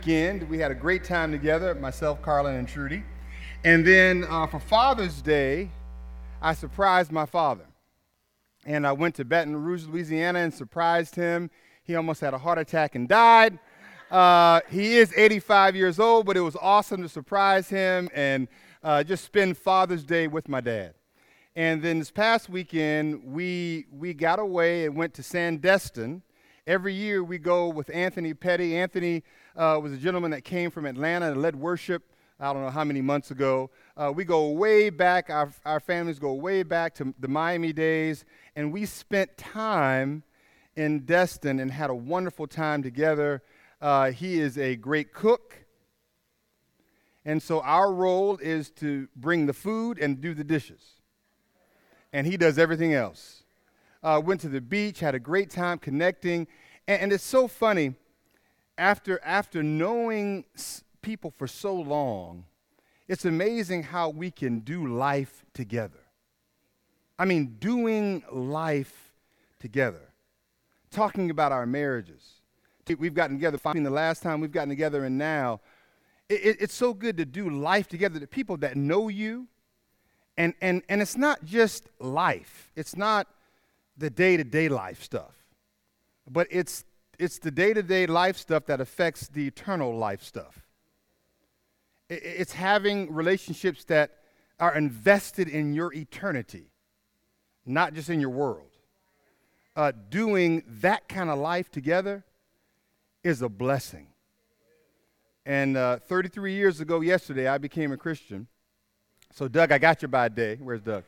Weekend. We had a great time together, myself, Carlin, and Trudy. And then for Father's Day, I surprised my father. And I went to Baton Rouge, Louisiana, and surprised him. He almost had a heart attack and died. He is 85 years old, but it was awesome to surprise him and just spend Father's Day with my dad. And then this past weekend, we got away and went to Sandestin. Every year we go with Anthony Petty. Anthony was a gentleman that came from Atlanta and led worship, I don't know how many months ago. We go way back, our families go way back to the Miami days, and we spent time in Destin and had a wonderful time together. He is a great cook, and so our role is to bring the food and do the dishes. And he does everything else. Went to the beach, had a great time connecting, and it's so funny. After knowing people for so long, it's amazing how we can do life together. I mean, doing life together, talking about our marriages. We've gotten together, the last time we've gotten together and now. It's so good to do life together, the people that know you. And it's not just life. It's not the day-to-day life stuff. But it's the day-to-day life stuff that affects the eternal life stuff. It's having relationships that are invested in your eternity, not just in your world. Doing that kind of life together is a blessing. And 33 years ago yesterday, I became a Christian. So, Doug, I got you by a day. Where's Doug?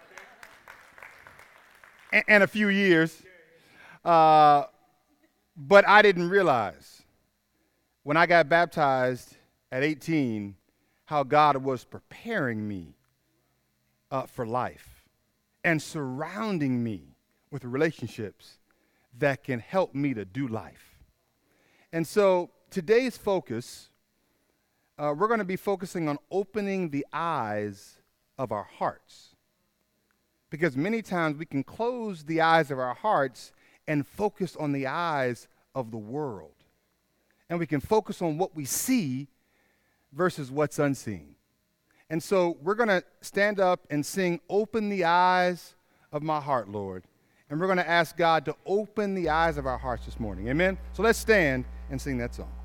And a few years. But I didn't realize when I got baptized at 18 how God was preparing me for life and surrounding me with relationships that can help me to do life. And so today's focus, we're going to be focusing on opening the eyes of our hearts. Because many times we can close the eyes of our hearts and focus on the eyes of the world. And we can focus on what we see versus what's unseen. And so we're going to stand up and sing, "Open the Eyes of My Heart, Lord." And we're going to ask God to open the eyes of our hearts this morning. Amen? So let's stand and sing that song.